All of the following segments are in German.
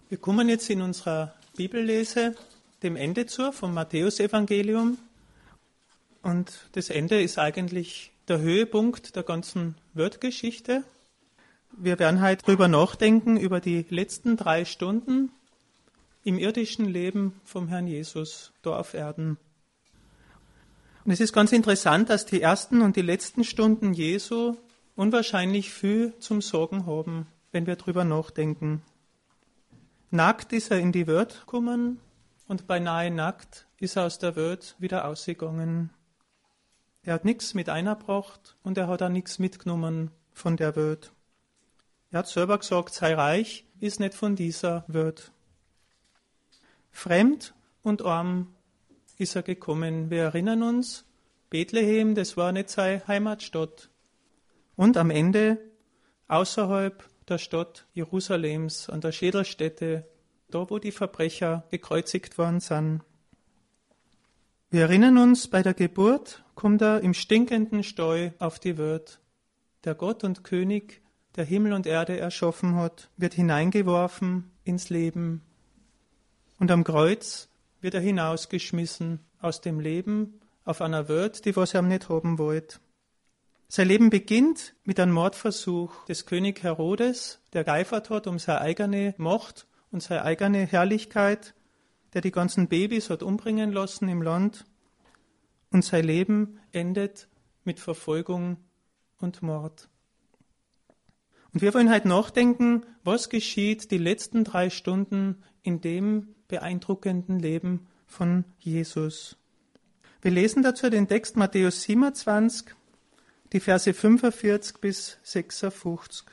Wir kommen jetzt in unserer Bibellese dem Ende zu, vom Matthäusevangelium. Und das Ende ist eigentlich der Höhepunkt der ganzen Weltgeschichte. Wir werden heute drüber nachdenken, über die letzten 3 Stunden im irdischen Leben vom Herrn Jesus, da auf Erden. Und es ist ganz interessant, dass die ersten und die letzten Stunden Jesu unwahrscheinlich viel zum Sagen haben, wenn wir drüber nachdenken. Nackt ist er in die Welt gekommen und beinahe nackt ist er aus der Welt wieder ausgegangen. Er hat nichts mit eingebracht und er hat auch nichts mitgenommen von der Welt. Er hat selber gesagt, sein Reich ist nicht von dieser Welt. Fremd und arm ist er gekommen. Wir erinnern uns, Bethlehem, das war nicht seine Heimatstadt. Und am Ende, außerhalb der Stadt Jerusalems, an der Schädelstätte, da wo die Verbrecher gekreuzigt worden sind. Wir erinnern uns, bei der Geburt kommt er im stinkenden Stall auf die Welt. Der Gott und König, der Himmel und Erde erschaffen hat, wird hineingeworfen ins Leben. Und am Kreuz wird er hinausgeschmissen aus dem Leben auf einer Welt, die was er nicht haben wollte. Sein Leben beginnt mit einem Mordversuch des König Herodes, der geeifert hat um seine eigene Macht und seine eigene Herrlichkeit, der die ganzen Babys hat umbringen lassen im Land. Und sein Leben endet mit Verfolgung und Mord. Und wir wollen heute nachdenken, was geschieht die letzten 3 Stunden in dem beeindruckenden Leben von Jesus. Wir lesen dazu den Text Matthäus 27, die Verse 45 bis 56.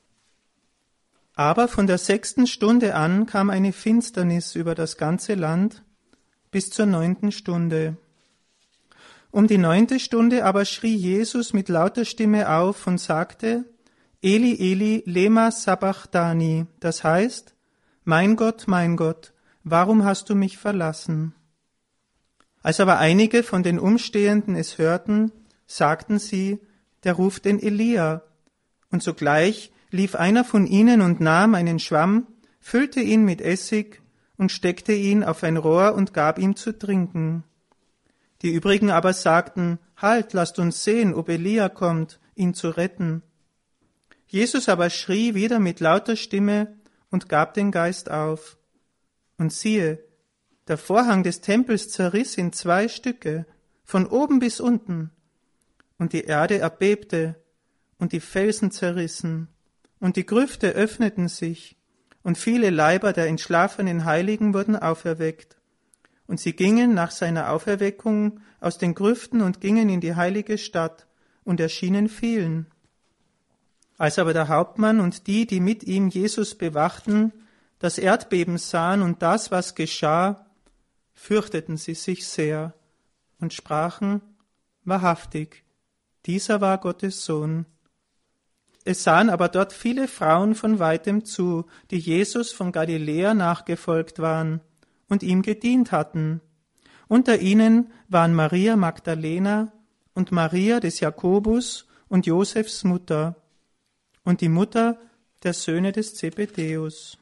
Aber von der 6. Stunde an kam eine Finsternis über das ganze Land bis zur 9. Stunde. Um die 9. Stunde aber schrie Jesus mit lauter Stimme auf und sagte, Eli, Eli, lema sabachthani, das heißt, mein Gott, warum hast du mich verlassen? Als aber einige von den Umstehenden es hörten, sagten sie, der ruft den Elia. Und sogleich lief einer von ihnen und nahm einen Schwamm, füllte ihn mit Essig und steckte ihn auf ein Rohr und gab ihm zu trinken. Die übrigen aber sagten, halt, lasst uns sehen, ob Elia kommt, ihn zu retten. Jesus aber schrie wieder mit lauter Stimme und gab den Geist auf. Und siehe, der Vorhang des Tempels zerriss in 2 Stücke, von oben bis unten, und die Erde erbebte, und die Felsen zerrissen, und die Grüfte öffneten sich, und viele Leiber der entschlafenen Heiligen wurden auferweckt. Und sie gingen nach seiner Auferweckung aus den Grüften und gingen in die heilige Stadt und erschienen vielen. Als aber der Hauptmann und die mit ihm Jesus bewachten, das Erdbeben sahen und das, was geschah, fürchteten sie sich sehr und sprachen, wahrhaftig, dieser war Gottes Sohn. Es sahen aber dort viele Frauen von weitem zu, die Jesus von Galiläa nachgefolgt waren und ihm gedient hatten. Unter ihnen waren Maria Magdalena und Maria des Jakobus und Josefs Mutter und die Mutter der Söhne des Zebedäus.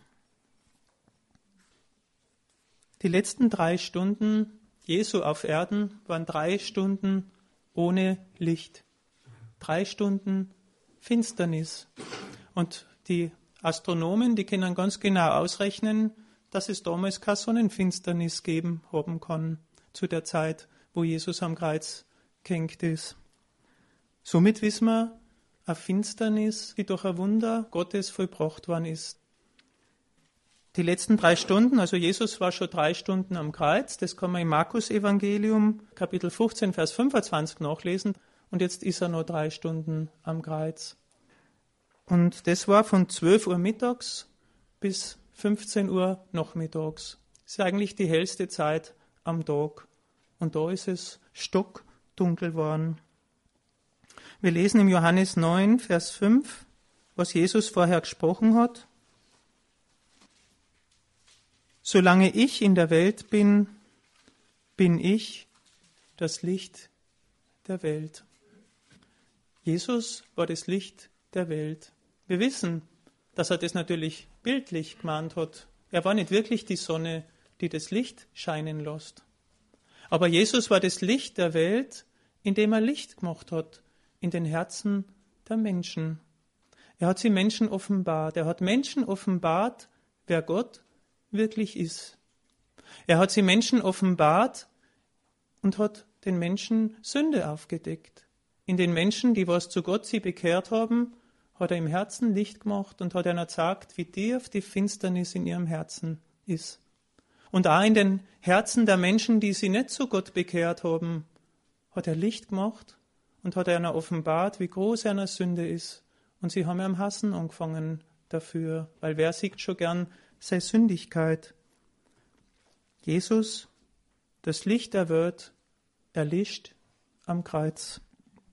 Die letzten 3 Stunden Jesu auf Erden waren 3 Stunden ohne Licht. 3 Stunden Finsternis. Und die Astronomen, die können ganz genau ausrechnen, dass es damals keine Sonnenfinsternis geben haben kann, zu der Zeit, wo Jesus am Kreuz gehängt ist. Somit wissen wir, eine Finsternis, die durch ein Wunder Gottes vollbracht worden ist. Die letzten 3 Stunden, also Jesus war schon 3 Stunden am Kreuz, das kann man im Markus-Evangelium, Kapitel 15, Vers 25 nachlesen, und jetzt ist er noch 3 Stunden am Kreuz. Und das war von 12 Uhr mittags bis 15 Uhr nachmittags. Das ist eigentlich die hellste Zeit am Tag. Und da ist es stockdunkel geworden. Wir lesen im Johannes 9, Vers 5, was Jesus vorher gesprochen hat. Solange ich in der Welt bin, bin ich das Licht der Welt. Jesus war das Licht der Welt. Wir wissen, dass er das natürlich bildlich gemeint hat, Er war nicht wirklich die Sonne, die das Licht scheinen lässt. Aber Jesus war das Licht der Welt, indem er Licht gemacht hat in den Herzen der Menschen. Er hat sie Menschen offenbart. Er hat Menschen offenbart, wer Gott wirklich ist. Er hat sie Menschen offenbart und hat den Menschen Sünde aufgedeckt. In den Menschen, die was zu Gott sie bekehrt haben, hat er im Herzen Licht gemacht und hat ihnen gesagt, wie tief die Finsternis in ihrem Herzen ist. Und auch in den Herzen der Menschen, die sie nicht zu Gott bekehrt haben, hat er Licht gemacht und hat ihnen offenbart, wie groß eine Sünde ist. Und sie haben ihn hassen angefangen dafür, weil wer sieht schon gern seine Sündigkeit. Jesus, das Licht der Welt, erlischt am Kreuz.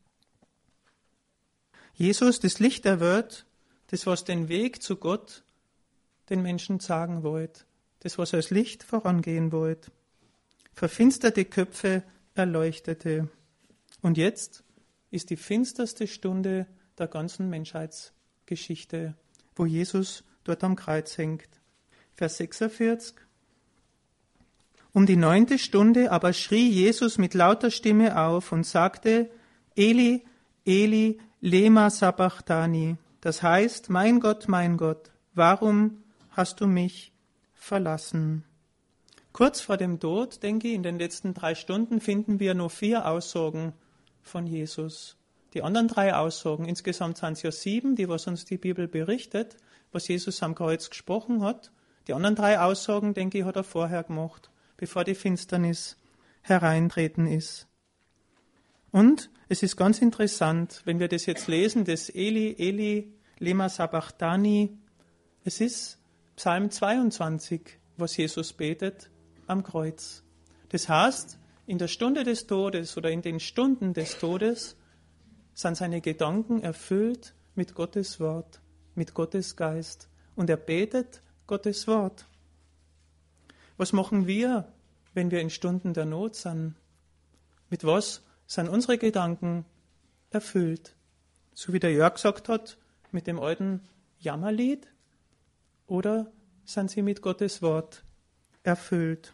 Jesus, das Licht der Welt, das, was den Weg zu Gott den Menschen sagen wollte, das, was als Licht vorangehen wollte, verfinsterte Köpfe erleuchtete. Und jetzt ist die finsterste Stunde der ganzen Menschheitsgeschichte, wo Jesus dort am Kreuz hängt. Vers 46. Um die 9. Stunde aber schrie Jesus mit lauter Stimme auf und sagte, Eli, Eli, lema sabachthani. Das heißt, mein Gott, warum hast du mich verlassen? Kurz vor dem Tod, denke ich, in den letzten 3 Stunden finden wir nur 4 Aussagen von Jesus. Die anderen 3 Aussagen, insgesamt sind es ja 7, die was uns die Bibel berichtet, was Jesus am Kreuz gesprochen hat. Die anderen 3 Aussagen, denke ich, hat er vorher gemacht, bevor die Finsternis hereintreten ist. Und es ist ganz interessant, wenn wir das jetzt lesen, das Eli, Eli, lema sabachthani, es ist Psalm 22, was Jesus betet am Kreuz. Das heißt, in der Stunde des Todes oder in den Stunden des Todes sind seine Gedanken erfüllt mit Gottes Wort, mit Gottes Geist. Und er betet Gottes Wort. Was machen wir, wenn wir in Stunden der Not sind? Mit was sind unsere Gedanken erfüllt? So wie der Jörg gesagt hat, mit dem alten Jammerlied? Oder sind sie mit Gottes Wort erfüllt?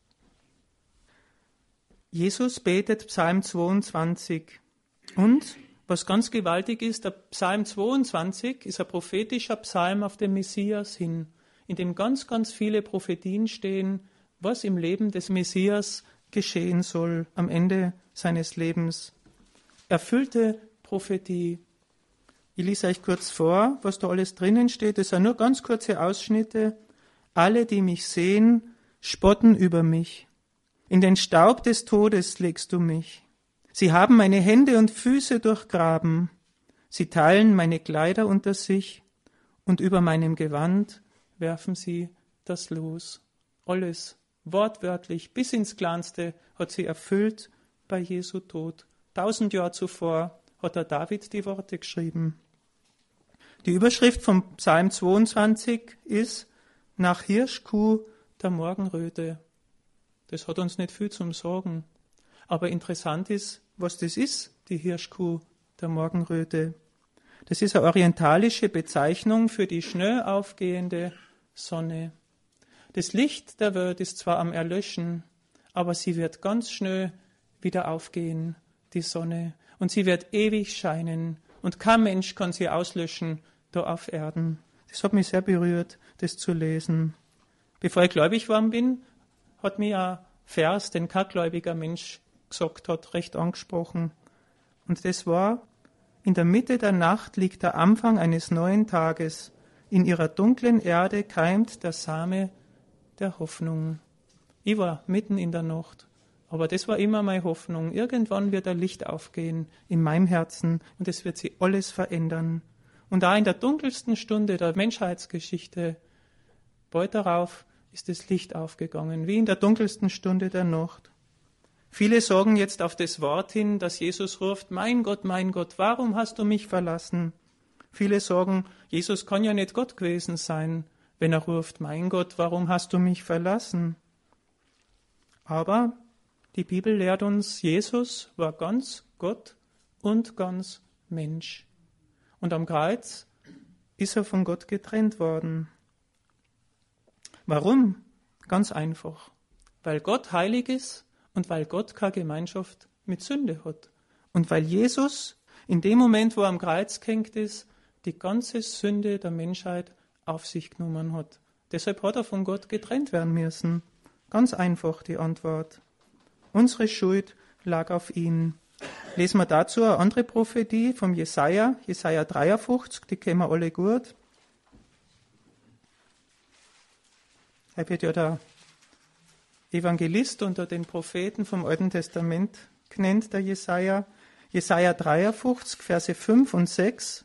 Jesus betet Psalm 22. Und was ganz gewaltig ist, der Psalm 22 ist ein prophetischer Psalm auf den Messias hin, in dem ganz, ganz viele Prophetien stehen, was im Leben des Messias geschehen soll am Ende seines Lebens. Erfüllte Prophetie. Ich lese euch kurz vor, was da alles drinnen steht. Das sind nur ganz kurze Ausschnitte. Alle, die mich sehen, spotten über mich. In den Staub des Todes legst du mich. Sie haben meine Hände und Füße durchgraben. Sie teilen meine Kleider unter sich und über meinem Gewand werfen sie das Los. Alles, wortwörtlich, bis ins Kleinste, hat sie erfüllt bei Jesu Tod. 1000 Jahre zuvor hat der David die Worte geschrieben. Die Überschrift vom Psalm 22 ist nach Hirschkuh der Morgenröte. Das hat uns nicht viel zum Sagen. Aber interessant ist, was das ist, die Hirschkuh der Morgenröte. Das ist eine orientalische Bezeichnung für die schnell aufgehende Sonne. Das Licht der Welt ist zwar am Erlöschen, aber sie wird ganz schnell wieder aufgehen, die Sonne. Und sie wird ewig scheinen. Und kein Mensch kann sie auslöschen da auf Erden. Das hat mich sehr berührt, das zu lesen. Bevor ich gläubig geworden bin, hat mich ein Vers, den kein gläubiger Mensch gesagt hat, recht angesprochen. Und das war, in der Mitte der Nacht liegt der Anfang eines neuen Tages. In ihrer dunklen Erde keimt der Same der Hoffnung. Ich war mitten in der Nacht, aber das war immer meine Hoffnung. Irgendwann wird ein Licht aufgehen in meinem Herzen und es wird sich alles verändern. Und da in der dunkelsten Stunde der Menschheitsgeschichte, bald darauf ist das Licht aufgegangen, wie in der dunkelsten Stunde der Nacht. Viele sagen jetzt auf das Wort hin, dass Jesus ruft, mein Gott, warum hast du mich verlassen? Viele sagen, Jesus kann ja nicht Gott gewesen sein, wenn er ruft, mein Gott, warum hast du mich verlassen? Aber die Bibel lehrt uns, Jesus war ganz Gott und ganz Mensch. Und am Kreuz ist er von Gott getrennt worden. Warum? Ganz einfach. Weil Gott heilig ist und weil Gott keine Gemeinschaft mit Sünde hat. Und weil Jesus in dem Moment, wo er am Kreuz gehängt ist, die ganze Sünde der Menschheit auf sich genommen hat. Deshalb hat er von Gott getrennt werden müssen. Ganz einfach die Antwort. Unsere Schuld lag auf ihn. Lesen wir dazu eine andere Prophetie vom Jesaja 53, die kennen wir alle gut. Er wird ja der Evangelist unter den Propheten vom Alten Testament genannt, der Jesaja. Jesaja 53, Verse 5 und 6.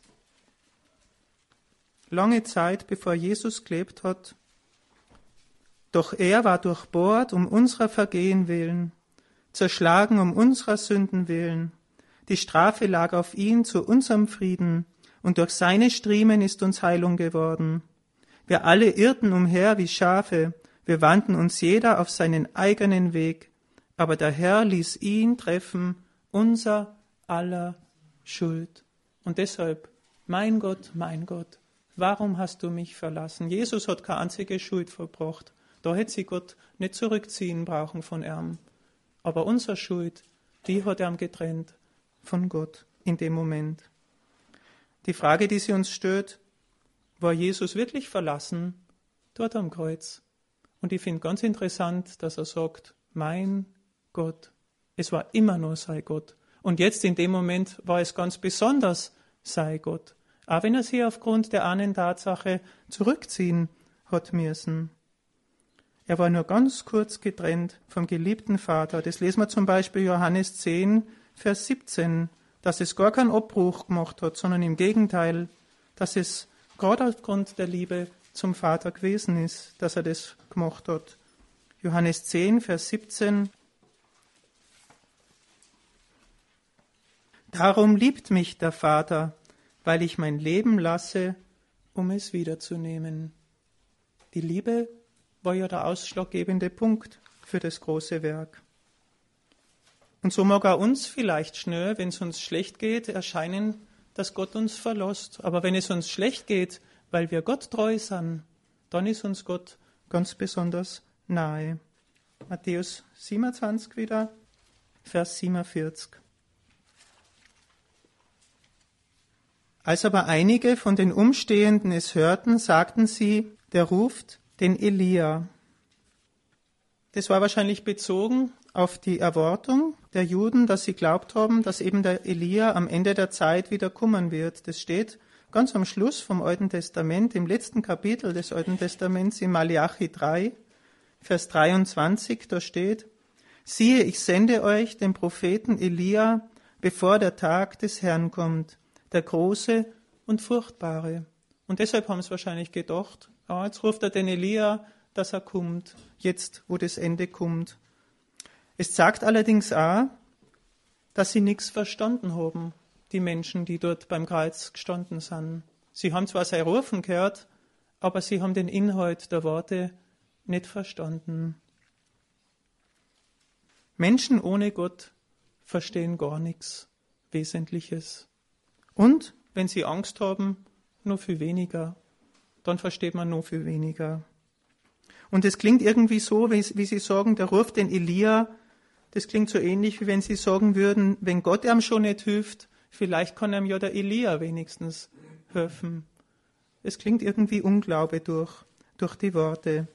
Lange Zeit, bevor Jesus gelebt hat. Doch er war durchbohrt um unserer Vergehen willen, zerschlagen um unserer Sünden willen. Die Strafe lag auf ihn zu unserem Frieden, und durch seine Striemen ist uns Heilung geworden. Wir alle irrten umher wie Schafe, wir wandten uns jeder auf seinen eigenen Weg, aber der Herr ließ ihn treffen, unser aller Schuld. Und deshalb, mein Gott, warum hast du mich verlassen? Jesus hat keine einzige Schuld verbracht. Da hätte sich Gott nicht zurückziehen brauchen von ihm. Aber unsere Schuld, die hat er getrennt von Gott in dem Moment. Die Frage, die sie uns stellt, war Jesus wirklich verlassen dort am Kreuz? Und ich finde ganz interessant, dass er sagt, mein Gott, es war immer nur sei Gott. Und jetzt in dem Moment war es ganz besonders sei Gott. Auch wenn er sich aufgrund der einen Tatsache zurückziehen hat müssen. Er war nur ganz kurz getrennt vom geliebten Vater. Das lesen wir zum Beispiel Johannes 10, Vers 17, dass es gar keinen Abbruch gemacht hat, sondern im Gegenteil, dass es gerade aufgrund der Liebe zum Vater gewesen ist, dass er das gemacht hat. Johannes 10, Vers 17. Darum liebt mich der Vater, weil ich mein Leben lasse, um es wiederzunehmen. Die Liebe war ja der ausschlaggebende Punkt für das große Werk. Und so mag auch uns vielleicht schnell, wenn es uns schlecht geht, erscheinen, dass Gott uns verlässt. Aber wenn es uns schlecht geht, weil wir Gott treu sind, dann ist uns Gott ganz besonders nahe. Matthäus 27 wieder, Vers 47. Als aber einige von den Umstehenden es hörten, sagten sie, der ruft den Elia. Das war wahrscheinlich bezogen auf die Erwartung der Juden, dass sie glaubt haben, dass eben der Elia am Ende der Zeit wieder kommen wird. Das steht ganz am Schluss vom Alten Testament, im letzten Kapitel des Alten Testaments, in Malachi 3, Vers 23, da steht, siehe, ich sende euch den Propheten Elia, bevor der Tag des Herrn kommt, der große und furchtbare. Und deshalb haben sie wahrscheinlich gedacht, jetzt ruft er den Elia, dass er kommt, jetzt, wo das Ende kommt. Es sagt allerdings auch, dass sie nichts verstanden haben, die Menschen, die dort beim Kreuz gestanden sind. Sie haben zwar sein Rufen gehört, aber sie haben den Inhalt der Worte nicht verstanden. Menschen ohne Gott verstehen gar nichts Wesentliches. Und wenn sie Angst haben, nur viel weniger. Dann versteht man nur viel weniger. Und es klingt irgendwie so, wie sie sagen, der ruft den Elia, das klingt so ähnlich, wie wenn sie sagen würden, wenn Gott ihm schon nicht hilft, vielleicht kann ihm ja der Elia wenigstens helfen. Es klingt irgendwie Unglaube durch die Worte.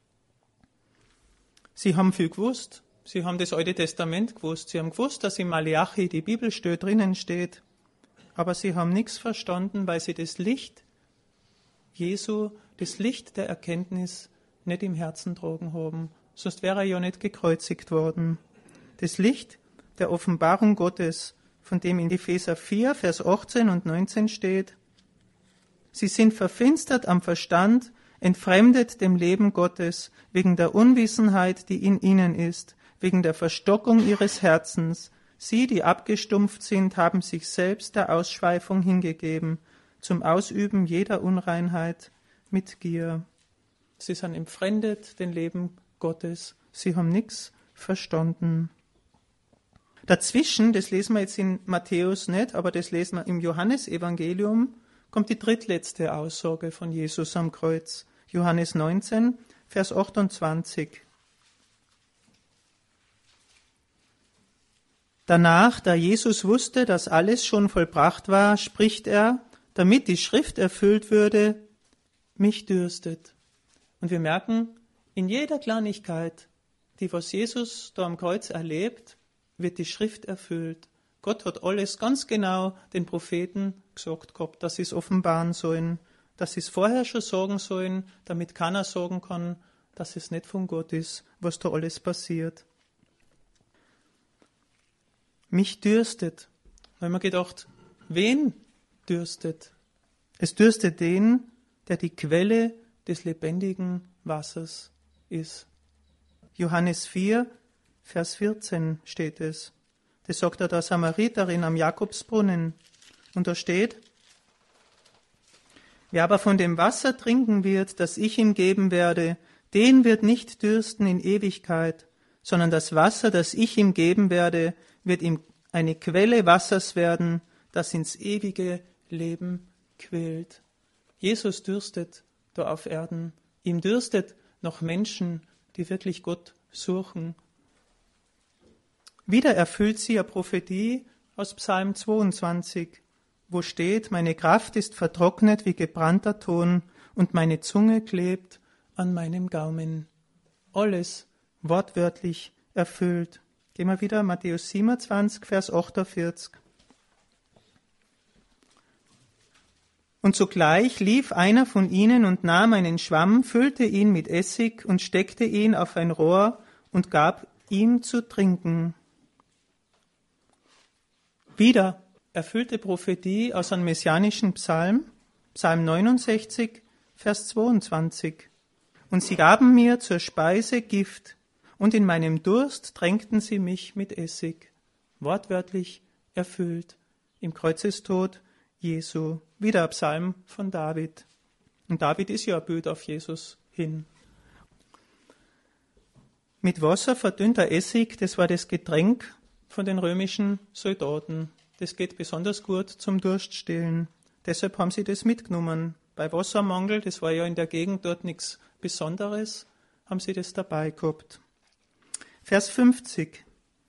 Sie haben viel gewusst. Sie haben das Alte Testament gewusst. Sie haben gewusst, dass im Malachi die Bibelstelle drinnen steht. Aber sie haben nichts verstanden, weil sie das Licht Jesu, das Licht der Erkenntnis nicht im Herzen tragen haben. Sonst wäre er ja nicht gekreuzigt worden. Das Licht der Offenbarung Gottes, von dem in Epheser 4, Vers 18 und 19 steht, sie sind verfinstert am Verstand, entfremdet dem Leben Gottes, wegen der Unwissenheit, die in ihnen ist, wegen der Verstockung ihres Herzens. Sie, die abgestumpft sind, haben sich selbst der Ausschweifung hingegeben, zum Ausüben jeder Unreinheit mit Gier. Sie sind entfremdet dem Leben Gottes. Sie haben nichts verstanden. Dazwischen, das lesen wir jetzt in Matthäus nicht, aber das lesen wir im Johannesevangelium, kommt die drittletzte Aussage von Jesus am Kreuz. Johannes 19, Vers 28. Danach, da Jesus wusste, dass alles schon vollbracht war, spricht er, damit die Schrift erfüllt würde, mich dürstet. Und wir merken, in jeder Kleinigkeit, die was Jesus da am Kreuz erlebt, wird die Schrift erfüllt. Gott hat alles ganz genau den Propheten gesagt gehabt, dass sie es offenbaren sollen, dass sie es vorher schon sagen sollen, damit keiner sagen kann, dass es nicht von Gott ist, was da alles passiert. Mich dürstet. Da haben wir gedacht, wen dürstet? Es dürstet den, der die Quelle des lebendigen Wassers ist. Johannes 4, Vers 14 steht es. Das sagt er der Samariterin am Jakobsbrunnen. Und da steht, wer aber von dem Wasser trinken wird, das ich ihm geben werde, den wird nicht dürsten in Ewigkeit, sondern das Wasser, das ich ihm geben werde, wird ihm eine Quelle Wassers werden, das ins ewige Leben quillt. Jesus dürstet da auf Erden. Ihm dürstet nach Menschen, die wirklich Gott suchen. Wieder erfüllt sie eine Prophetie aus Psalm 22, wo steht, meine Kraft ist vertrocknet wie gebrannter Ton und meine Zunge klebt an meinem Gaumen. Alles wortwörtlich erfüllt. Gehen wir wieder Matthäus 27, Vers 48. Und sogleich lief einer von ihnen und nahm einen Schwamm, füllte ihn mit Essig und steckte ihn auf ein Rohr und gab ihm zu trinken. Wieder erfüllte Prophetie aus einem messianischen Psalm, Psalm 69, Vers 22. Und sie gaben mir zur Speise Gift, und in meinem Durst tränkten sie mich mit Essig. Wortwörtlich erfüllt im Kreuzestod Jesu. Wieder ein Psalm von David. Und David ist ja ein Bild auf Jesus hin. Mit Wasser verdünnter Essig, das war das Getränk von den römischen Soldaten. Das geht besonders gut zum Durststillen. Deshalb haben sie das mitgenommen. Bei Wassermangel, das war ja in der Gegend dort nichts Besonderes, haben sie das dabei gehabt. Vers 50.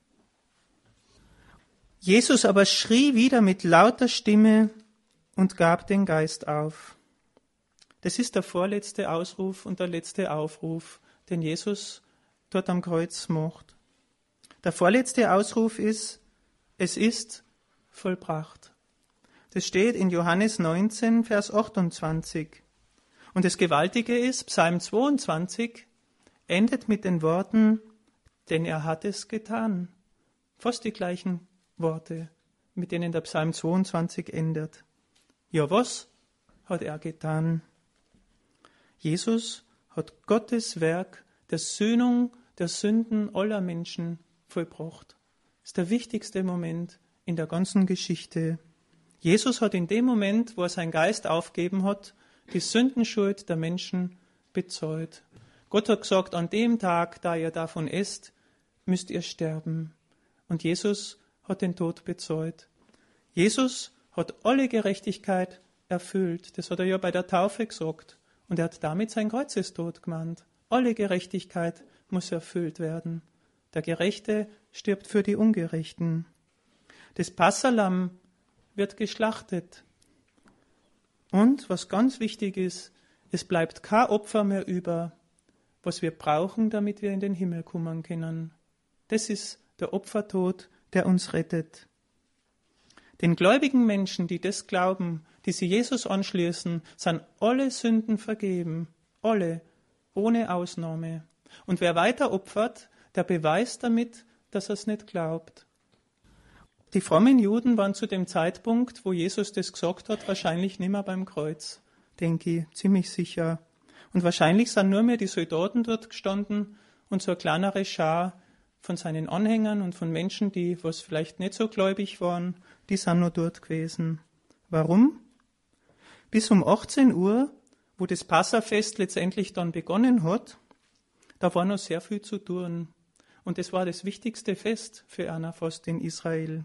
Jesus aber schrie wieder mit lauter Stimme und gab den Geist auf. Das ist der vorletzte Ausruf und der letzte Aufruf, den Jesus dort am Kreuz macht. Der vorletzte Ausruf ist, es ist vollbracht. Das steht in Johannes 19, Vers 28. Und das Gewaltige ist, Psalm 22 endet mit den Worten, denn er hat es getan. Fast die gleichen Worte, mit denen der Psalm 22 endet. Ja, was hat er getan? Jesus hat Gottes Werk der Sühnung der Sünden aller Menschen vollbracht. Das ist der wichtigste Moment in der ganzen Geschichte. Jesus hat in dem Moment, wo er seinen Geist aufgeben hat, die Sündenschuld der Menschen bezahlt. Gott hat gesagt, an dem Tag, da ihr davon esst, müsst ihr sterben. Und Jesus hat den Tod bezahlt. Jesus hat alle Gerechtigkeit erfüllt. Das hat er ja bei der Taufe gesagt. Und er hat damit sein Kreuzestod gemeint. Alle Gerechtigkeit muss erfüllt werden. Der Gerechte stirbt für die Ungerechten. Das Passalamm wird geschlachtet. Und, was ganz wichtig ist, es bleibt kein Opfer mehr über, was wir brauchen, damit wir in den Himmel kommen können. Das ist der Opfertod, der uns rettet. Den gläubigen Menschen, die das glauben, die sie Jesus anschließen, sind alle Sünden vergeben. Alle, ohne Ausnahme. Und wer weiter opfert, der beweist damit, dass er es nicht glaubt. Die frommen Juden waren zu dem Zeitpunkt, wo Jesus das gesagt hat, wahrscheinlich nicht mehr beim Kreuz, denke ich, ziemlich sicher. Und wahrscheinlich sind nur mehr die Soldaten dort gestanden und so eine kleinere Schar von seinen Anhängern und von Menschen, die was vielleicht nicht so gläubig waren, die sind nur dort gewesen. Warum? Bis um 18 Uhr, wo das Passafest letztendlich dann begonnen hat, da war noch sehr viel zu tun. Und das war das wichtigste Fest für einer fast in Israel.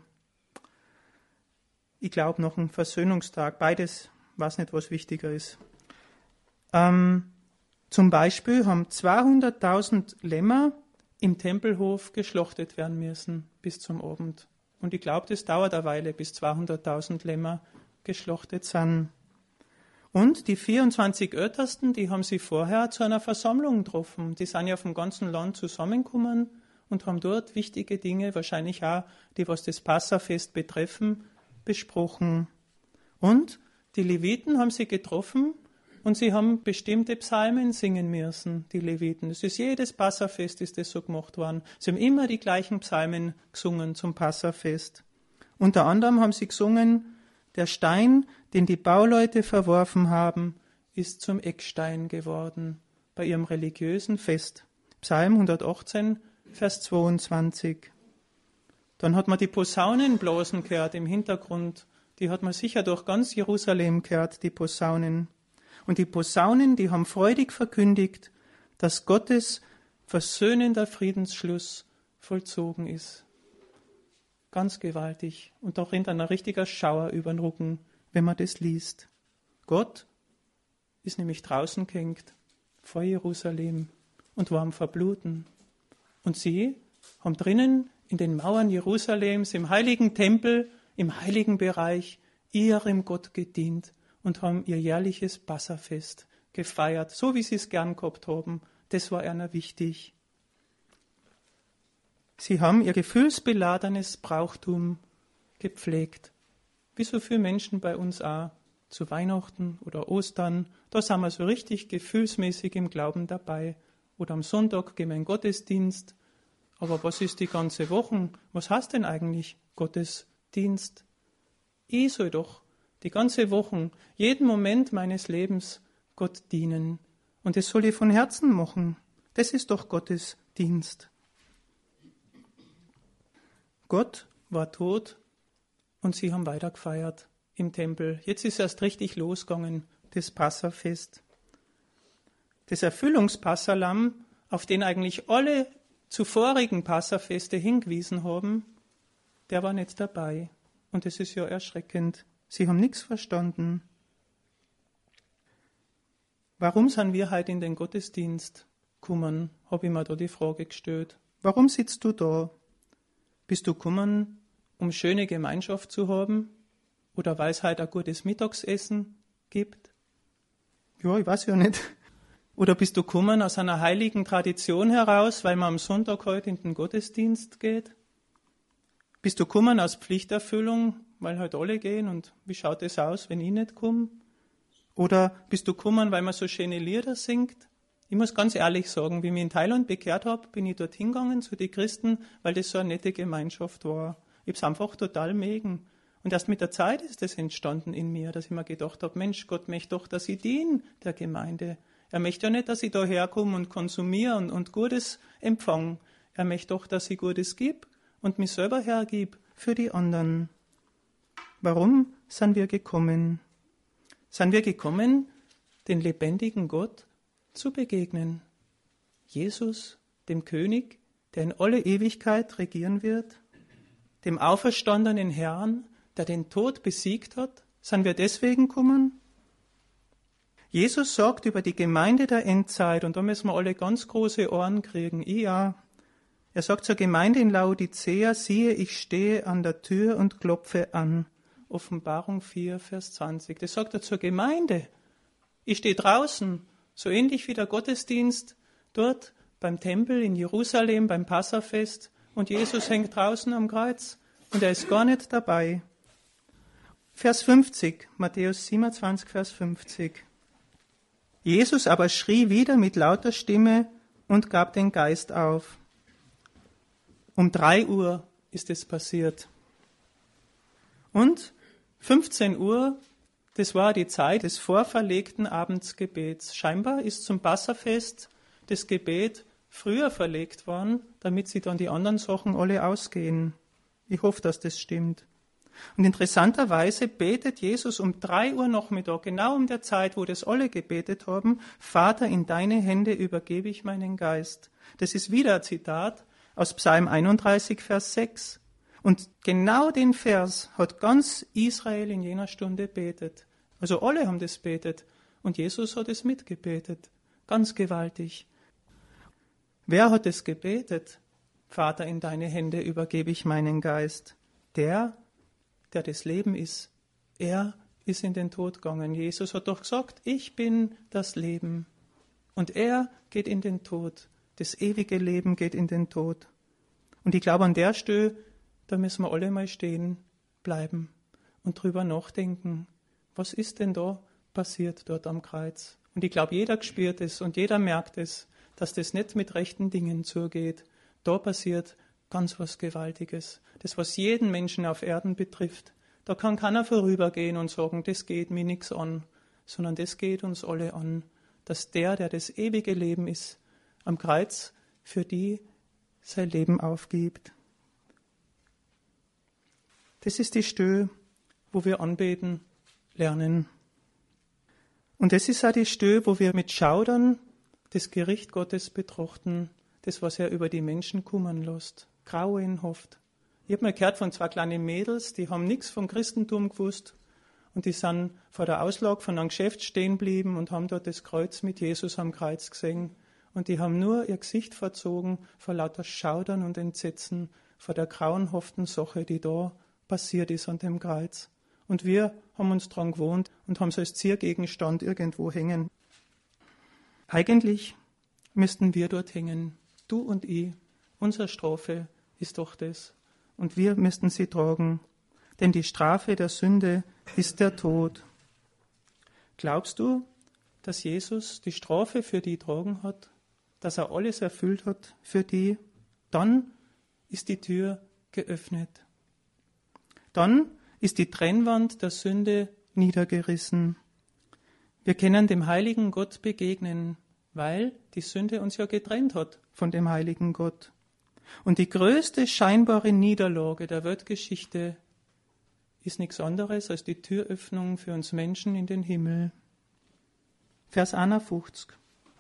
Ich glaube noch ein Versöhnungstag, beides, weiß nicht, was wichtiger ist. Zum Beispiel haben 200.000 Lämmer im Tempelhof geschlachtet werden müssen bis zum Abend. Und ich glaube, das dauert eine Weile, bis 200.000 Lämmer geschlachtet sind. Und die 24 Ältesten, die haben sich vorher zu einer Versammlung getroffen. Die sind ja vom ganzen Land zusammengekommen und haben dort wichtige Dinge, wahrscheinlich auch die, was das Passafest betreffen, besprochen. Und die Leviten haben sich getroffen und sie haben bestimmte Psalmen singen müssen, die Leviten. Das ist jedes Passafest ist das so gemacht worden. Sie haben immer die gleichen Psalmen gesungen zum Passafest. Unter anderem haben sie gesungen, der Stein, den die Bauleute verworfen haben, ist zum Eckstein geworden bei ihrem religiösen Fest. Psalm 118, Vers 22. Dann hat man die Posaunenblasen gehört im Hintergrund. Die hat man sicher durch ganz Jerusalem gehört, die Posaunen. Und die Posaunen, die haben freudig verkündigt, dass Gottes versöhnender Friedensschluss vollzogen ist. Ganz gewaltig. Und da rennt ein richtiger Schauer über den Rücken, wenn man das liest. Gott ist nämlich draußen gehängt, vor Jerusalem, und war am Verbluten. Und sie haben drinnen in den Mauern Jerusalems, im heiligen Tempel, im heiligen Bereich, ihrem Gott gedient und haben ihr jährliches Passafest gefeiert, so wie sie es gern gehabt haben. Das war ihnen wichtig. Sie haben ihr gefühlsbeladenes Brauchtum gepflegt, wie so viele Menschen bei uns auch, zu Weihnachten oder Ostern. Da sind wir so richtig gefühlsmäßig im Glauben dabei. Oder am Sonntag gehen wir in den Gottesdienst. Aber was ist die ganze Woche? Was heißt denn eigentlich Gottesdienst? Ich soll doch die ganze Woche, jeden Moment meines Lebens Gott dienen. Und das soll ich von Herzen machen. Das ist doch Gottesdienst. Gott war tot und sie haben weiter gefeiert im Tempel. Jetzt ist erst richtig losgegangen, das Passafest. Das Erfüllungspassahlamm, auf den eigentlich alle zuvorigen Passafeste hingewiesen haben, der war nicht dabei. Und das ist ja erschreckend. Sie haben nichts verstanden. Warum sind wir heute in den Gottesdienst gekommen, habe ich mir da die Frage gestellt. Warum sitzt du da? Bist du gekommen, um schöne Gemeinschaft zu haben? Oder weil es heute ein gutes Mittagsessen gibt? Ja, ich weiß ja nicht. Oder bist du gekommen aus einer heiligen Tradition heraus, weil man am Sonntag heute in den Gottesdienst geht? Bist du gekommen aus Pflichterfüllung, weil halt alle gehen und wie schaut es aus, wenn ich nicht komme? Oder bist du gekommen, weil man so schöne Lieder singt? Ich muss ganz ehrlich sagen, wie ich mich in Thailand bekehrt habe, bin ich dorthin gegangen zu den Christen, weil das so eine nette Gemeinschaft war. Ich habe es einfach total mögen. Und erst mit der Zeit ist das entstanden in mir, dass ich mir gedacht habe, Mensch, Gott möchte doch, dass ich diene der Gemeinde. Er möchte ja nicht, dass ich da herkomme und konsumiere und Gutes empfange. Er möchte doch, dass ich Gutes gebe und mich selber hergib für die anderen. Warum sind wir gekommen? Sind wir gekommen, den lebendigen Gott zu begegnen? Jesus, dem König, der in alle Ewigkeit regieren wird? Dem auferstandenen Herrn, der den Tod besiegt hat? Sind wir deswegen gekommen? Jesus sagt über die Gemeinde der Endzeit, und da müssen wir alle ganz große Ohren kriegen, ja. Er sagt zur Gemeinde in Laodicea, siehe, ich stehe an der Tür und klopfe an. Offenbarung 4, Vers 20. Das sagt er zur Gemeinde. Ich stehe draußen, so ähnlich wie der Gottesdienst dort beim Tempel in Jerusalem, beim Passafest, und Jesus hängt draußen am Kreuz und er ist gar nicht dabei. Vers 50, Matthäus 27, Vers 50. Jesus aber schrie wieder mit lauter Stimme und gab den Geist auf. Um 3 Uhr ist es passiert. Und 15 Uhr, das war die Zeit des vorverlegten Abendsgebets. Scheinbar ist zum Passafest das Gebet früher verlegt worden, damit sie dann die anderen Sachen alle ausgehen. Ich hoffe, dass das stimmt. Und interessanterweise betet Jesus um 3 Uhr Nachmittag, genau um der Zeit, wo das alle gebetet haben, Vater, in deine Hände übergebe ich meinen Geist. Das ist wieder ein Zitat aus Psalm 31, Vers 6. Und genau den Vers hat ganz Israel in jener Stunde betet. Also alle haben das betet. Und Jesus hat es mitgebetet. ganz gewaltig. Wer hat es gebetet? Vater, in deine Hände übergebe ich meinen Geist. Der das Leben ist, er ist in den Tod gegangen. Jesus hat doch gesagt, ich bin das Leben. Und er geht in den Tod. Das ewige Leben geht in den Tod. Und ich glaube, an der Stelle, da müssen wir alle mal stehen bleiben und drüber nachdenken, was ist denn da passiert dort am Kreuz? Und ich glaube, jeder spürt es und jeder merkt es, dass das nicht mit rechten Dingen zugeht. Da passiert ganz was Gewaltiges. Das, was jeden Menschen auf Erden betrifft. Da kann keiner vorübergehen und sagen, das geht mir nichts an, sondern das geht uns alle an, dass der das ewige Leben ist, am Kreuz für die sein Leben aufgibt. Das ist die Stelle, wo wir anbeten lernen. Und das ist auch die Stelle, wo wir mit Schaudern das Gericht Gottes betrachten, das, was er über die Menschen kummern lässt. Grauenhaft. Ich habe mal gehört von 2 kleinen Mädels, die haben nichts vom Christentum gewusst und die sind vor der Auslage von einem Geschäft stehen geblieben und haben dort das Kreuz mit Jesus am Kreuz gesehen. Und die haben nur ihr Gesicht verzogen vor lauter Schaudern und Entsetzen vor der grauenhaften Sache, die da passiert ist an dem Kreuz. Und wir haben uns dran gewohnt und haben es als Ziergegenstand irgendwo hängen. Eigentlich müssten wir dort hängen, du und ich. Unsere Strafe ist doch das. Und wir müssten sie tragen, denn die Strafe der Sünde ist der Tod. Glaubst du, dass Jesus die Strafe für die tragen hat, dass er alles erfüllt hat für die? Dann ist die Tür geöffnet. Dann ist die Trennwand der Sünde niedergerissen. Wir können dem heiligen Gott begegnen, weil die Sünde uns ja getrennt hat von dem heiligen Gott. Und die größte scheinbare Niederlage der Weltgeschichte ist nichts anderes als die Türöffnung für uns Menschen in den Himmel. Vers 51.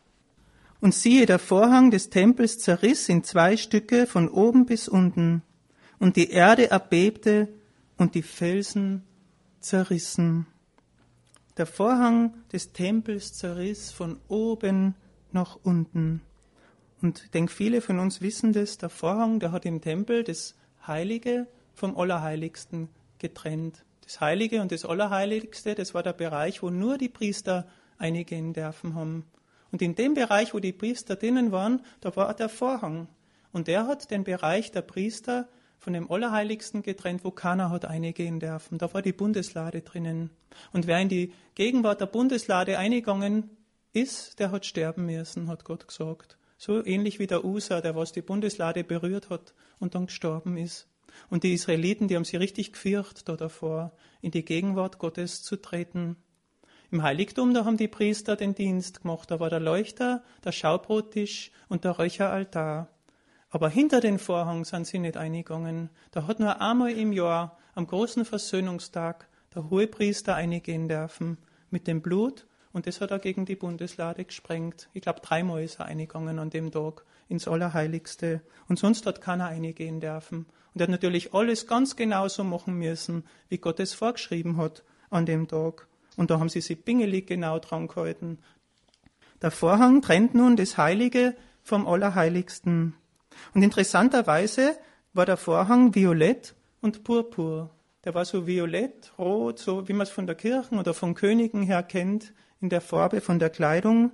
Und siehe, der Vorhang des Tempels zerriss in 2 Stücke von oben bis unten, und die Erde erbebte und die Felsen zerrissen. Der Vorhang des Tempels zerriss von oben nach unten. Und ich denke, viele von uns wissen das, der Vorhang, der hat im Tempel das Heilige vom Allerheiligsten getrennt. Das Heilige und das Allerheiligste, das war der Bereich, wo nur die Priester eingehen dürfen haben. Und in dem Bereich, wo die Priester drinnen waren, da war der Vorhang. Und der hat den Bereich der Priester von dem Allerheiligsten getrennt, wo keiner hat eingehen dürfen. Da war die Bundeslade drinnen. Und wer in die Gegenwart der Bundeslade eingegangen ist, der hat sterben müssen, hat Gott gesagt. So ähnlich wie der Usa, der was die Bundeslade berührt hat und dann gestorben ist. Und die Israeliten, die haben sich richtig gefürchtet da davor, in die Gegenwart Gottes zu treten. Im Heiligtum, da haben die Priester den Dienst gemacht. Da war der Leuchter, der Schaubrottisch und der Räucheraltar. Aber hinter den Vorhang sind sie nicht eingegangen. Da hat nur einmal im Jahr, am großen Versöhnungstag, der Hohepriester eingehen dürfen mit dem Blut. Und das hat er gegen die Bundeslade gesprengt. Ich glaube, 3-mal ist er eingegangen an dem Tag ins Allerheiligste. Und sonst hat keiner eingehen dürfen. Und er hat natürlich alles ganz genau so machen müssen, wie Gott es vorgeschrieben hat an dem Tag. Und da haben sie sich pingelig genau dran gehalten. Der Vorhang trennt nun das Heilige vom Allerheiligsten. Und interessanterweise war der Vorhang violett und purpur. Der war so violett, rot, so wie man es von der Kirche oder von Königen her kennt, in der Farbe von der Kleidung.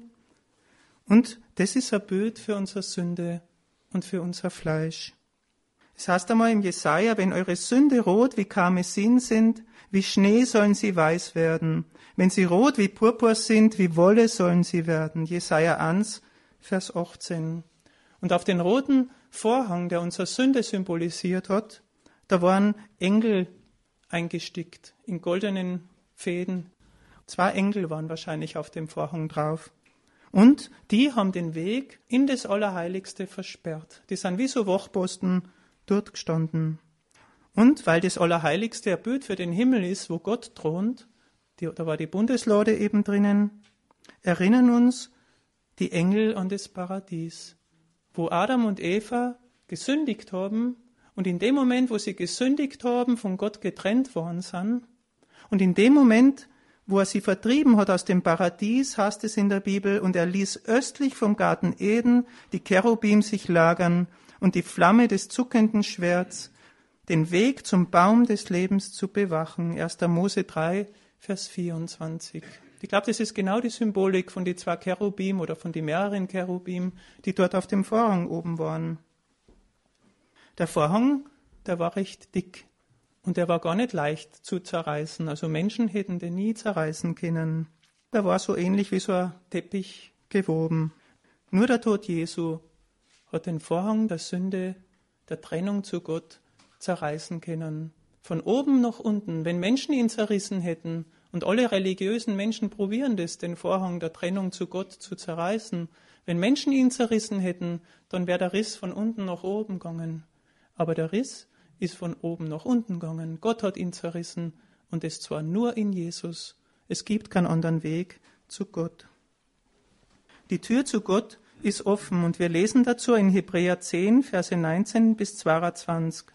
Und das ist ein Bild für unsere Sünde und für unser Fleisch. Es heißt einmal im Jesaja, wenn eure Sünde rot wie Karmesin sind, wie Schnee sollen sie weiß werden. Wenn sie rot wie Purpur sind, wie Wolle sollen sie werden. Jesaja 1, Vers 18. Und auf den roten Vorhang, der unsere Sünde symbolisiert hat, da waren Engel eingestickt in goldenen Fäden. 2 Engel waren wahrscheinlich auf dem Vorhang drauf. Und die haben den Weg in das Allerheiligste versperrt. Die sind wie so Wachposten dort gestanden. Und weil das Allerheiligste ein Bild für den Himmel ist, wo Gott thront, da war die Bundeslade eben drinnen, erinnern uns die Engel an das Paradies, wo Adam und Eva gesündigt haben und in dem Moment, wo sie gesündigt haben, von Gott getrennt worden sind und in dem Moment, wo er sie vertrieben hat aus dem Paradies, heißt es in der Bibel, und er ließ östlich vom Garten Eden die Cherubim sich lagern und die Flamme des zuckenden Schwerts, den Weg zum Baum des Lebens zu bewachen. 1. Mose 3, Vers 24. Ich glaube, das ist genau die Symbolik von den 2 Cherubim oder von den mehreren Cherubim, die dort auf dem Vorhang oben waren. Der Vorhang, der war recht dick und der war gar nicht leicht zu zerreißen. Also Menschen hätten den nie zerreißen können. Der war so ähnlich wie so ein Teppich gewoben. Nur der Tod Jesu hat den Vorhang der Sünde, der Trennung zu Gott zerreißen können. Von oben nach unten, wenn Menschen ihn zerrissen hätten, und alle religiösen Menschen probieren das, den Vorhang der Trennung zu Gott zu zerreißen. Wenn Menschen ihn zerrissen hätten, dann wäre der Riss von unten nach oben gegangen. Aber der Riss ist von oben nach unten gegangen. Gott hat ihn zerrissen und es zwar nur in Jesus. Es gibt keinen anderen Weg zu Gott. Die Tür zu Gott ist offen und wir lesen dazu in Hebräer 10, Verse 19 bis 22.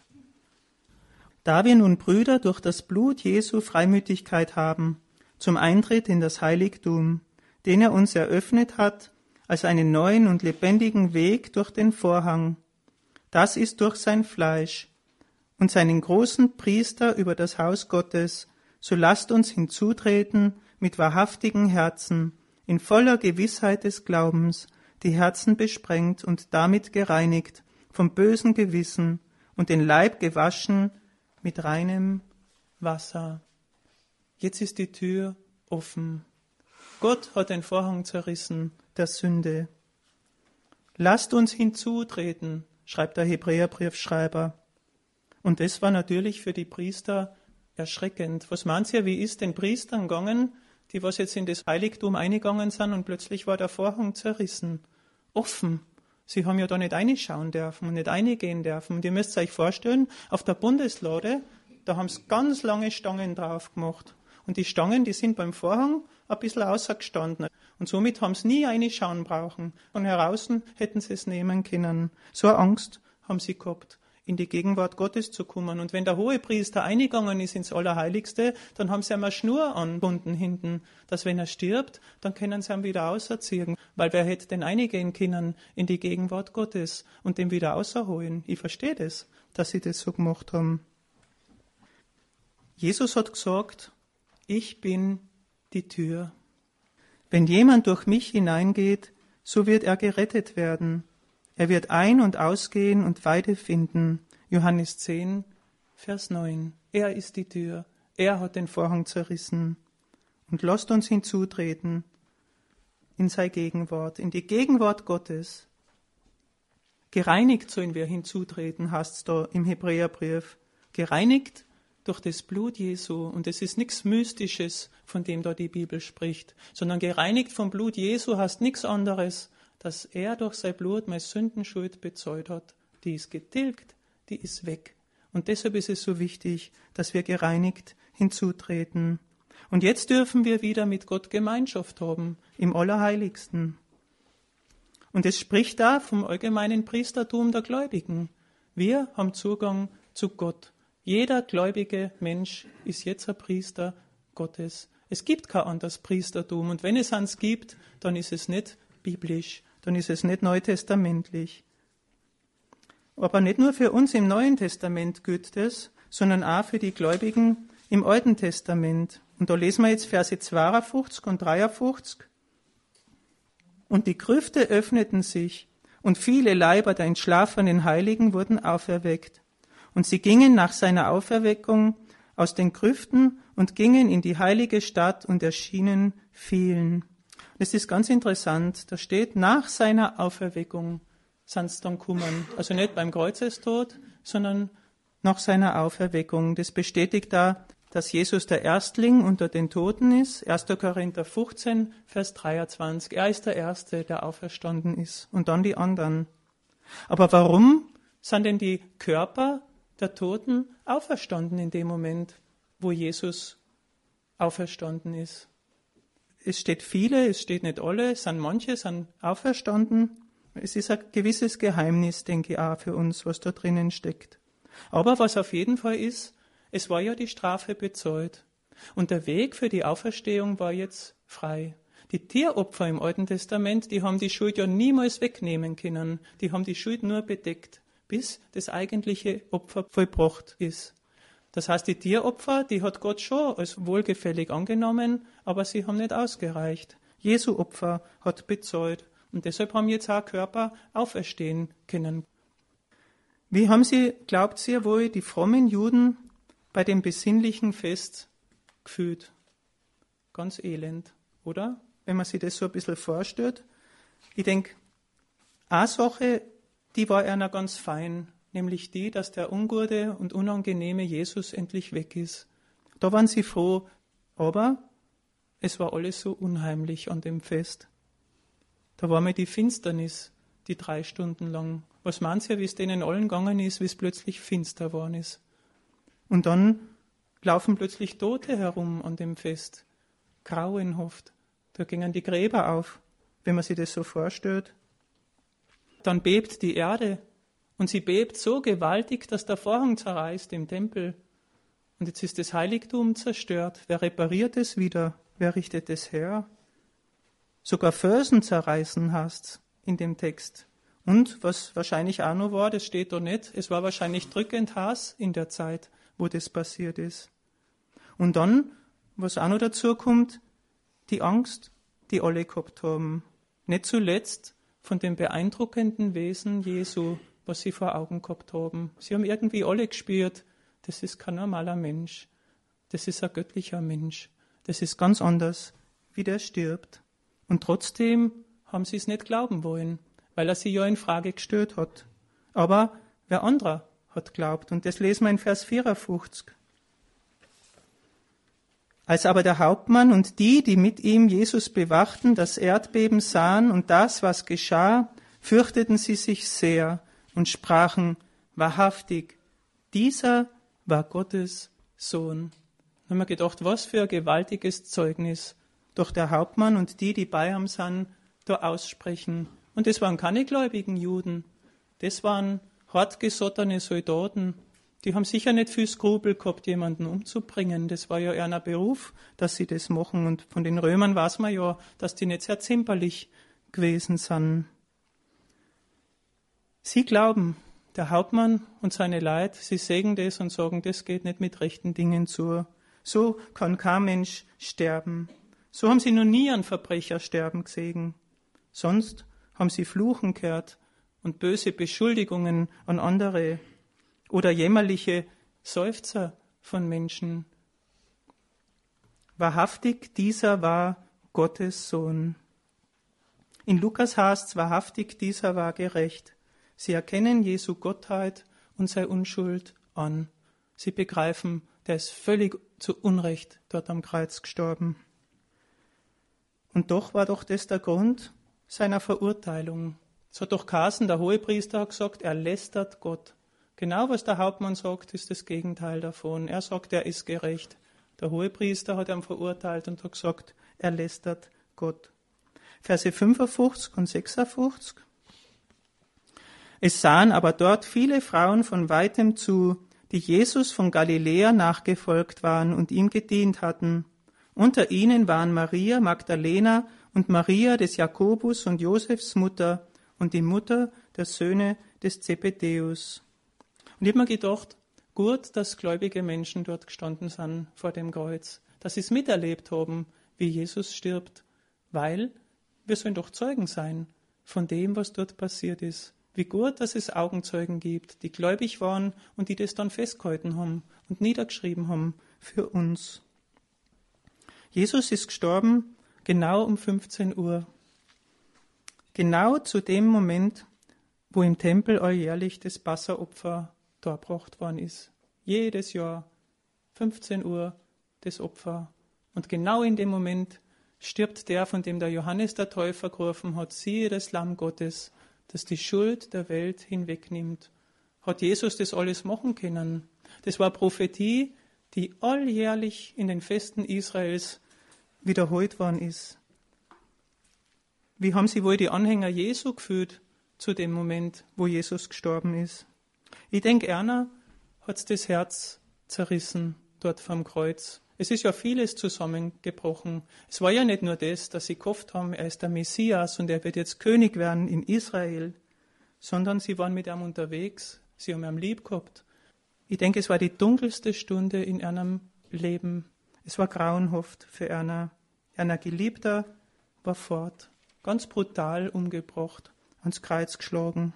Da wir nun, Brüder, durch das Blut Jesu Freimütigkeit haben, zum Eintritt in das Heiligtum, den er uns eröffnet hat, als einen neuen und lebendigen Weg durch den Vorhang. Das ist durch sein Fleisch und seinen großen Priester über das Haus Gottes, so lasst uns hinzutreten mit wahrhaftigen Herzen, in voller Gewissheit des Glaubens, die Herzen besprengt und damit gereinigt vom bösen Gewissen und den Leib gewaschen mit reinem Wasser. Jetzt ist die Tür offen. Gott hat den Vorhang zerrissen, der Sünde. Lasst uns hinzutreten, schreibt der Hebräerbriefschreiber. Und das war natürlich für die Priester erschreckend. Was meint ihr, wie ist den Priestern gegangen, die was jetzt in das Heiligtum eingegangen sind und plötzlich war der Vorhang zerrissen? Offen. Sie haben ja da nicht reinschauen dürfen und nicht reingehen dürfen. Und ihr müsst euch vorstellen, auf der Bundeslade, da haben sie ganz lange Stangen drauf gemacht. Und die Stangen, die sind beim Vorhang ein bisschen außergestanden. Und somit haben sie nie reinschauen brauchen. Von heraußen hätten sie es nehmen können. So eine Angst haben sie gehabt, in die Gegenwart Gottes zu kommen. Und wenn der Hohepriester eingegangen ist ins Allerheiligste, dann haben sie ihm eine Schnur angebunden hinten, dass wenn er stirbt, dann können sie ihn wieder auserziehen. Weil wer hätte denn eingehen können in die Gegenwart Gottes und den wieder außerholen? Ich verstehe das, dass sie das so gemacht haben. Jesus hat gesagt, ich bin die Tür. Wenn jemand durch mich hineingeht, so wird er gerettet werden. Er wird ein- und ausgehen und Weide finden. Johannes 10, Vers 9. Er ist die Tür. Er hat den Vorhang zerrissen. Und lasst uns hinzutreten in seine Gegenwart, in die Gegenwart Gottes. Gereinigt sollen wir hinzutreten, heißt es da im Hebräerbrief. Gereinigt durch das Blut Jesu. Und es ist nichts Mystisches, von dem da die Bibel spricht, sondern gereinigt vom Blut Jesu heißt nichts anderes, dass er durch sein Blut meine Sündenschuld bezahlt hat. Die ist getilgt, die ist weg. Und deshalb ist es so wichtig, dass wir gereinigt hinzutreten. Und jetzt dürfen wir wieder mit Gott Gemeinschaft haben, im Allerheiligsten. Und es spricht da vom allgemeinen Priestertum der Gläubigen. Wir haben Zugang zu Gott. Jeder gläubige Mensch ist jetzt ein Priester Gottes. Es gibt kein anderes Priestertum. Und wenn es eins gibt, dann ist es nicht biblisch, dann ist es nicht neutestamentlich. Aber nicht nur für uns im Neuen Testament gilt das, sondern auch für die Gläubigen im Alten Testament. Und da lesen wir jetzt Verse 52 und 53. Und die Grüfte öffneten sich, und viele Leiber der entschlafenen Heiligen wurden auferweckt. Und sie gingen nach seiner Auferweckung aus den Grüften und gingen in die heilige Stadt und erschienen vielen. Das ist ganz interessant. Da steht, nach seiner Auferweckung sind sie dann gekommen. Also nicht beim Kreuzestod, sondern nach seiner Auferweckung. Das bestätigt da, dass Jesus der Erstling unter den Toten ist. 1. Korinther 15, Vers 23. Er ist der Erste, der auferstanden ist. Und dann die anderen. Aber warum sind denn die Körper der Toten auferstanden in dem Moment, wo Jesus auferstanden ist? Es steht viele, es steht nicht alle, es sind manche, sind auferstanden. Es ist ein gewisses Geheimnis, denke ich auch für uns, was da drinnen steckt. Aber was auf jeden Fall ist, es war ja die Strafe bezahlt. Und der Weg für die Auferstehung war jetzt frei. Die Tieropfer im Alten Testament, die haben die Schuld ja niemals wegnehmen können. Die haben die Schuld nur bedeckt, bis das eigentliche Opfer vollbracht ist. Das heißt, die Tieropfer, die hat Gott schon als wohlgefällig angenommen, aber sie haben nicht ausgereicht. Jesu Opfer hat bezahlt. Und deshalb haben jetzt auch Körper auferstehen können. Wie haben sie, glaubt ihr wohl, die frommen Juden bei dem besinnlichen Fest gefühlt? Ganz elend, oder? Wenn man sich das so ein bisschen vorstellt. Ich denke, eine Sache, die war einer ganz fein, nämlich die, dass der ungute und unangenehme Jesus endlich weg ist. Da waren sie froh, aber es war alles so unheimlich an dem Fest. Da war mir die Finsternis, die 3 Stunden lang. Was meint ihr, wie es denen allen gegangen ist, wie es plötzlich finster geworden ist? Und dann laufen plötzlich Tote herum an dem Fest. Grauenhaft. Da gingen die Gräber auf, wenn man sich das so vorstellt. Dann bebt die Erde. Und sie bebt so gewaltig, dass der Vorhang zerreißt im Tempel. Und jetzt ist das Heiligtum zerstört. Wer repariert es wieder? Wer richtet es her? Sogar Felsen zerreißen hast in dem Text. Und was wahrscheinlich auch noch war, das steht da nicht, es war wahrscheinlich drückend heiß in der Zeit, wo das passiert ist. Und dann, was auch noch dazu kommt, die Angst, die alle gehabt haben. Nicht zuletzt von dem beeindruckenden Wesen Jesu, was sie vor Augen gehabt haben. Sie haben irgendwie alle gespürt, das ist kein normaler Mensch, das ist ein göttlicher Mensch, das ist ganz anders, wie der stirbt. Und trotzdem haben sie es nicht glauben wollen, weil er sie ja in Frage gestellt hat. Aber wer anderer hat glaubt, und das lesen wir in Vers 54. Als aber der Hauptmann und die mit ihm Jesus bewachten, das Erdbeben sahen und das, was geschah, fürchteten sie sich sehr und sprachen, wahrhaftig, dieser war Gottes Sohn. Da haben wir gedacht, was für ein gewaltiges Zeugnis doch der Hauptmann und die bei ihm sind, da aussprechen. Und das waren keine gläubigen Juden, das waren hartgesottene Soldaten. Die haben sicher nicht viel Skrupel gehabt, jemanden umzubringen. Das war ja eher ein Beruf, dass sie das machen. Und von den Römern weiß man ja, dass die nicht sehr zimperlich gewesen sind. Sie glauben, der Hauptmann und seine Leute, sie sägen das und sagen, das geht nicht mit rechten Dingen zu. So kann kein Mensch sterben. So haben sie noch nie einen Verbrecher sterben gesehen. Sonst haben sie Fluchen gehört und böse Beschuldigungen an andere oder jämmerliche Seufzer von Menschen. Wahrhaftig, dieser war Gottes Sohn. In Lukas heißt es, wahrhaftig, dieser war gerecht. Sie erkennen Jesu Gottheit und seine Unschuld an. Sie begreifen, der ist völlig zu Unrecht dort am Kreuz gestorben. Und doch war doch das der Grund seiner Verurteilung. Es hat doch geheißen, der Hohepriester hat gesagt, er lästert Gott. Genau, was der Hauptmann sagt, ist das Gegenteil davon. Er sagt, er ist gerecht. Der Hohepriester hat ihn verurteilt und hat gesagt, er lästert Gott. Verse 55 und 56. Es sahen aber dort viele Frauen von weitem zu, die Jesus von Galiläa nachgefolgt waren und ihm gedient hatten. Unter ihnen waren Maria Magdalena und Maria des Jakobus und Josefs Mutter und die Mutter der Söhne des Zebedäus. Und ich habe mir gedacht, gut, dass gläubige Menschen dort gestanden sind vor dem Kreuz, dass sie es miterlebt haben, wie Jesus stirbt, weil wir sollen doch Zeugen sein von dem, was dort passiert ist. Wie gut, dass es Augenzeugen gibt, die gläubig waren und die das dann festgehalten haben und niedergeschrieben haben für uns. Jesus ist gestorben genau um 15 Uhr. Genau zu dem Moment, wo im Tempel alljährlich das Passaopfer dargebracht worden ist. Jedes Jahr 15 Uhr das Opfer. Und genau in dem Moment stirbt der, von dem der Johannes der Täufer gerufen hat, siehe das Lamm Gottes, das die Schuld der Welt hinwegnimmt. Hat Jesus das alles machen können? Das war Prophetie, die alljährlich in den Festen Israels wiederholt worden ist. Wie haben sie wohl die Anhänger Jesu gefühlt zu dem Moment, wo Jesus gestorben ist? Ich denke, einer hat's das Herz zerrissen dort vom Kreuz. Es ist ja vieles zusammengebrochen. Es war ja nicht nur das, dass sie gehofft haben, er ist der Messias und er wird jetzt König werden in Israel, sondern sie waren mit ihm unterwegs, sie haben ihn lieb gehabt. Ich denke, es war die dunkelste Stunde in ihrem Leben. Es war grauenhaft für einer. Einer Geliebter war fort, ganz brutal umgebracht, ans Kreuz geschlagen.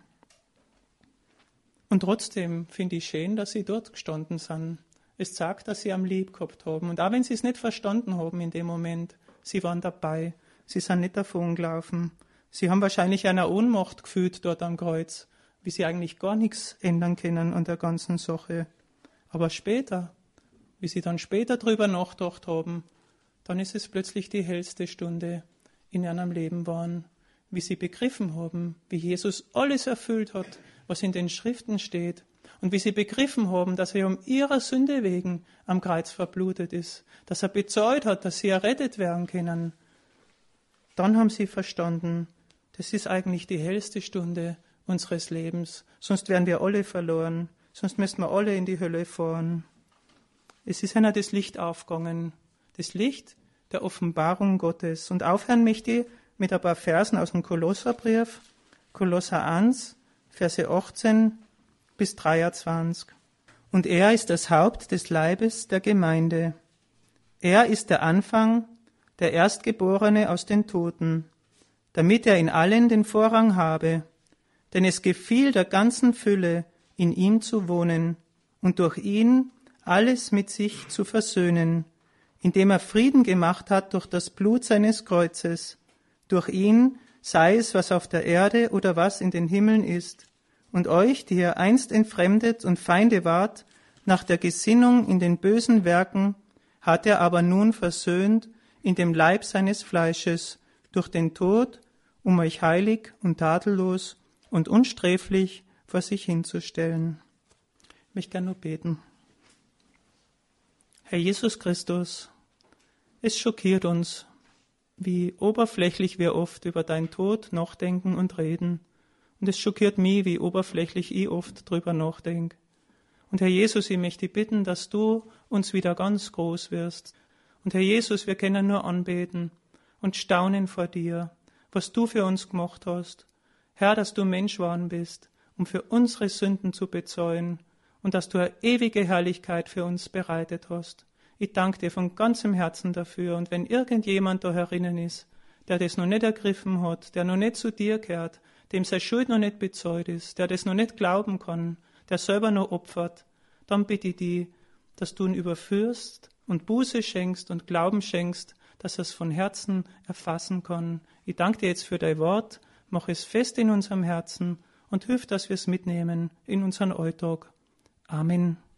Und trotzdem finde ich schön, dass sie dort gestanden sind. Es sagt, dass sie am lieb gehabt haben. Und auch wenn sie es nicht verstanden haben in dem Moment, sie waren dabei. Sie sind nicht davon gelaufen. Sie haben wahrscheinlich einer Ohnmacht gefühlt dort am Kreuz, wie sie eigentlich gar nichts ändern können an der ganzen Sache. Aber später, wie sie dann später drüber nachgedacht haben, dann ist es plötzlich die hellste Stunde in ihrem Leben waren, wie sie begriffen haben, wie Jesus alles erfüllt hat, was in den Schriften steht, und wie sie begriffen haben, dass er um ihrer Sünde wegen am Kreuz verblutet ist, dass er bezahlt hat, dass sie errettet werden können. Dann haben sie verstanden, das ist eigentlich die hellste Stunde unseres Lebens, sonst wären wir alle verloren, sonst müssten wir alle in die Hölle fahren. Es ist einer das Licht aufgegangen, das Licht der Offenbarung Gottes. Und aufhören möchte ich mit ein paar Versen aus dem Kolosserbrief, Kolosser 1, Verse 18 bis 23. Und er ist das Haupt des Leibes der Gemeinde. Er ist der Anfang, der Erstgeborene aus den Toten, damit er in allen den Vorrang habe. Denn es gefiel der ganzen Fülle, in ihm zu wohnen und durch ihn alles mit sich zu versöhnen, indem er Frieden gemacht hat durch das Blut seines Kreuzes. Durch ihn, sei es, was auf der Erde oder was in den Himmeln ist, und euch, die ihr einst entfremdet und Feinde wart, nach der Gesinnung in den bösen Werken, hat er aber nun versöhnt in dem Leib seines Fleisches durch den Tod, um euch heilig und tadellos und unsträflich vor sich hinzustellen. Ich möchte gerne nur beten. Herr Jesus Christus, es schockiert uns, wie oberflächlich wir oft über deinen Tod nachdenken und reden. Und es schockiert mich, wie oberflächlich ich oft drüber nachdenke. Und Herr Jesus, ich möchte dich bitten, dass du uns wieder ganz groß wirst. Und Herr Jesus, wir können nur anbeten und staunen vor dir, was du für uns gemacht hast. Herr, dass du Mensch geworden bist, um für unsere Sünden zu bezahlen und dass du eine ewige Herrlichkeit für uns bereitet hast. Ich danke dir von ganzem Herzen dafür. Und wenn irgendjemand da herinnen ist, der das noch nicht ergriffen hat, der noch nicht zu dir gehört, dem seine Schuld noch nicht bezahlt ist, der das noch nicht glauben kann, der selber noch opfert, dann bitte ich dich, dass du ihn überführst und Buße schenkst und Glauben schenkst, dass er es von Herzen erfassen kann. Ich danke dir jetzt für dein Wort, mach es fest in unserem Herzen und hilf, dass wir es mitnehmen in unseren Alltag. Amen.